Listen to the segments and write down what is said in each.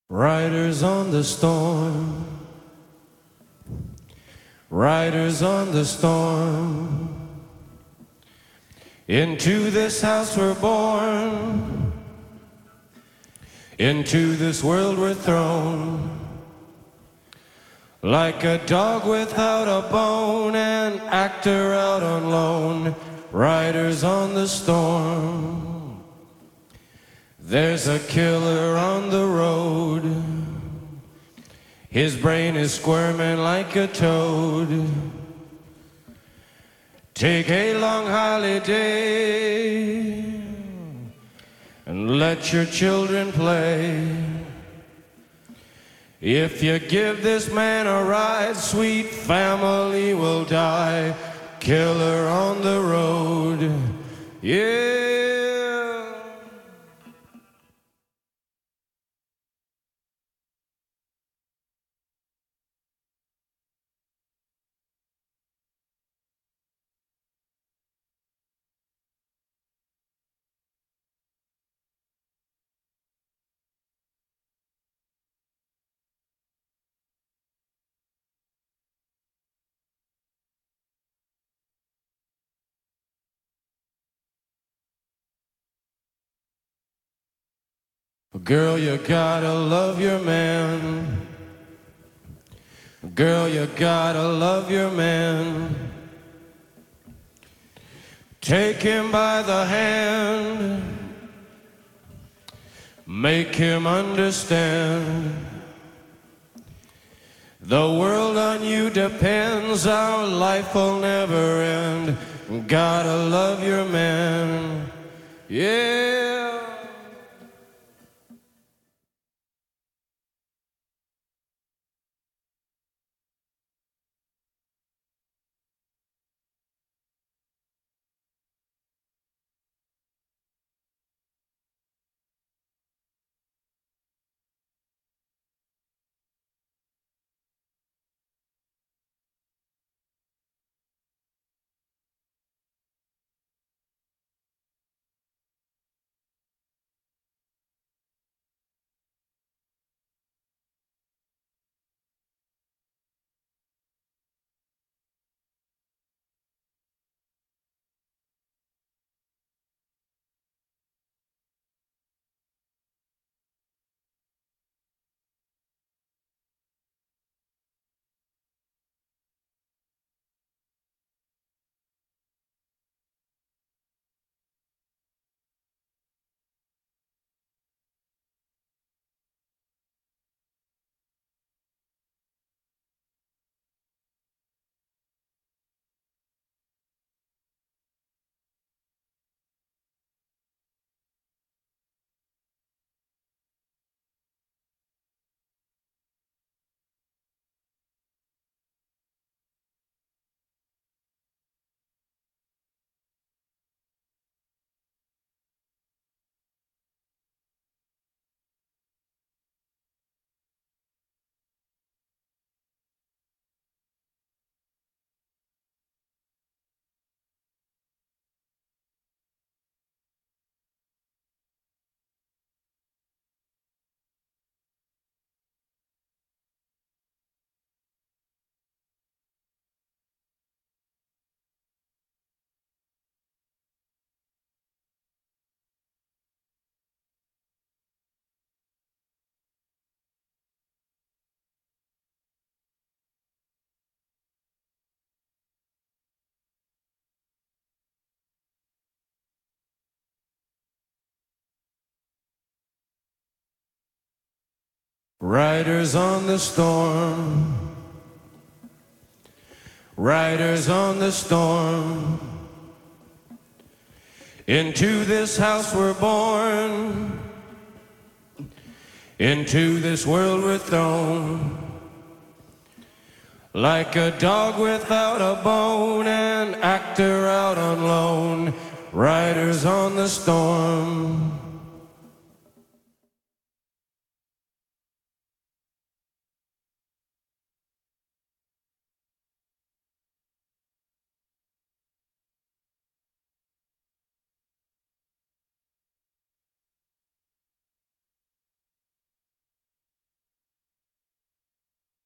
Riders on the storm, riders on the storm. Into this house we're born, into this world we're thrown. Like a dog without a bone, an actor out on loan. Riders on the storm. There's a killer on the road. His brain is squirming like a toad. Take a long holiday and let your children play. If you give this man a ride, sweet family will die. Killer on the road, yeah. Girl, you gotta love your man. Girl, you gotta love your man. Take him by the hand. Make him understand. The world on you depends. Our life will never end. Gotta love your man. Yeah. Riders on the storm, riders on the storm. Into this house we're born, into this world we're thrown. Like a dog without a bone, an actor out on loan. Riders on the storm.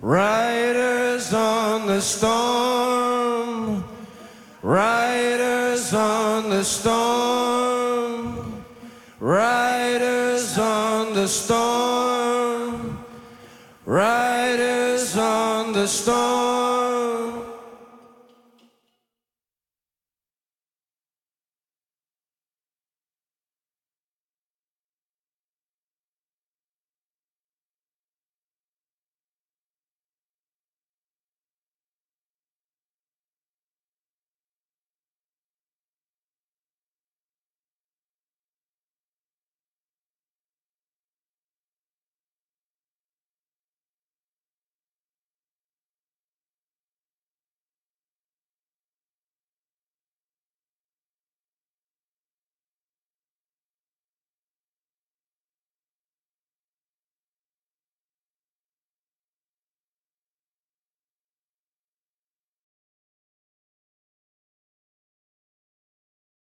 Riders on the storm, riders on the storm, riders on the storm, riders on the storm.